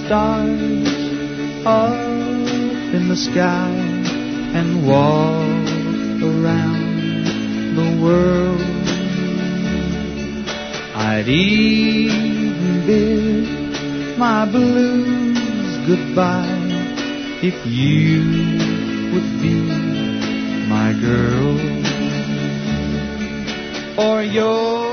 stars up in the sky and walk around the world. I'd even bid my blues goodbye if you would be my girl. For your